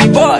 boy.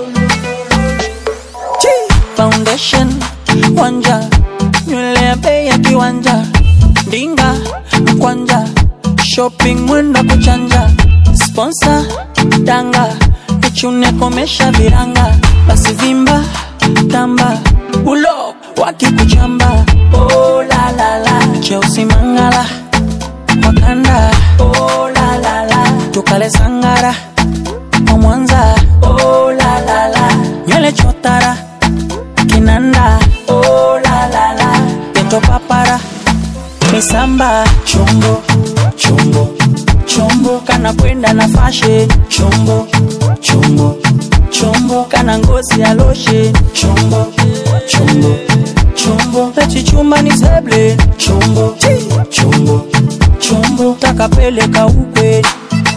Foundation wanja, nywele ya bei ya kiwanja, dinga mkwanja, shopping mwenda kuchanja, sponsor danga, nichune komesha viranga, basi vimba tamba, ulo waki kuchamba. Oh la la la, Chelsea Mangala Wakanda. Oh la la la, tukale sangara kwa Mwanza. Oh la la la, nywele chotara kinanda. Oh la la la, peto papara misamba. Chombo chombo chombo kana kwenda na fashe. Chombo chombo chombo kana ngozi ya loshe. Chombo chombo chombo pechi chumba ni seble. Chombo chombo chombo takapeleka ukwe.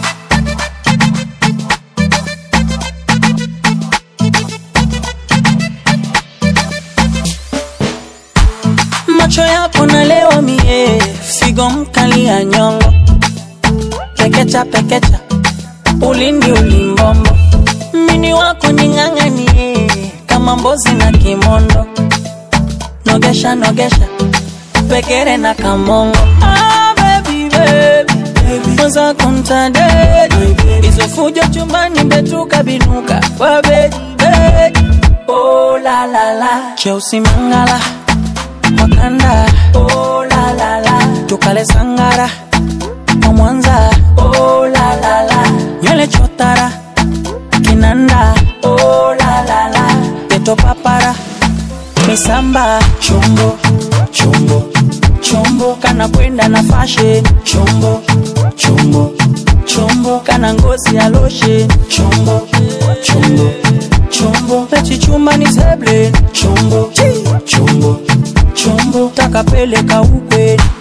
Macho yako na leo mie, figo mkali ya nyongo. Pekecha pekecha, ulindi ulimbombo. Mini wako ninganganie, kama mbozi na kimondo. Nogesha nogesha, pekere na kamongo. Ah baby baby, mwaza kuntadedi. Izo fujo chumbani betuka binuka, wa baby baby. Oh la la la, Chelsea Mangala Wakanda. Oh la la la, tukale sangara kwa Mwanza. Oh la la la, nywele chotara kinanda. Oh la la la, peto papara misamba. Chombo chombo chombo kana kwenda na fashe. Chombo chombo chombo kana ngozi ya loshe. Chombo chombo chombo pechi chumba ni seble. Chombo chombo chombo takapeleka ukwe.